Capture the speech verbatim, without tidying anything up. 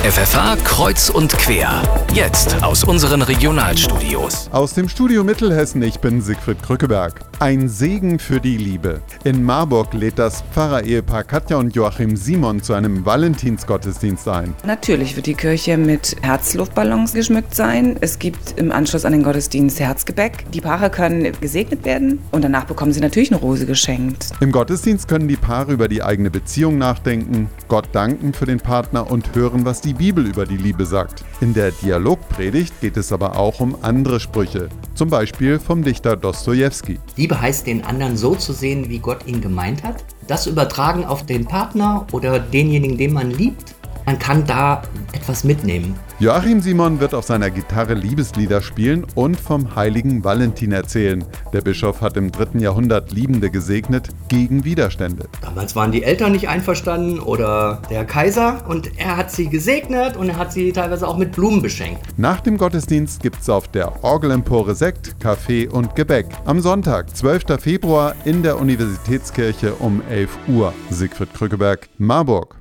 F F H Kreuz und Quer. Jetzt aus unseren Regionalstudios. Aus dem Studio Mittelhessen, ich bin Siegfried Krückeberg. Ein Segen für die Liebe. In Marburg lädt das Pfarrerehepaar Katja und Joachim Simon zu einem Valentinsgottesdienst ein. Natürlich wird die Kirche mit Herzluftballons geschmückt sein. Es gibt im Anschluss an den Gottesdienst Herzgebäck. Die Paare können gesegnet werden und danach bekommen sie natürlich eine Rose geschenkt. Im Gottesdienst können die Paare über die eigene Beziehung nachdenken, Gott danken für den Partner und hören, was die Bibel über die Liebe sagt. In der Dialogpredigt geht es aber auch um andere Sprüche, zum Beispiel vom Dichter Dostojewski. Liebe heißt, den anderen so zu sehen, wie Gott ihn gemeint hat. Das übertragen auf den Partner oder denjenigen, den man liebt. Man kann da etwas mitnehmen. Joachim Simon wird auf seiner Gitarre Liebeslieder spielen und vom heiligen Valentin erzählen. Der Bischof hat im dritten Jahrhundert Liebende gesegnet gegen Widerstände. Damals waren die Eltern nicht einverstanden oder der Kaiser und er hat sie gesegnet und er hat sie teilweise auch mit Blumen beschenkt. Nach dem Gottesdienst gibt's auf der Orgelempore Sekt, Kaffee und Gebäck. Am Sonntag, zwölften Februar in der Universitätskirche um elf Uhr. Siegfried Krückeberg, Marburg.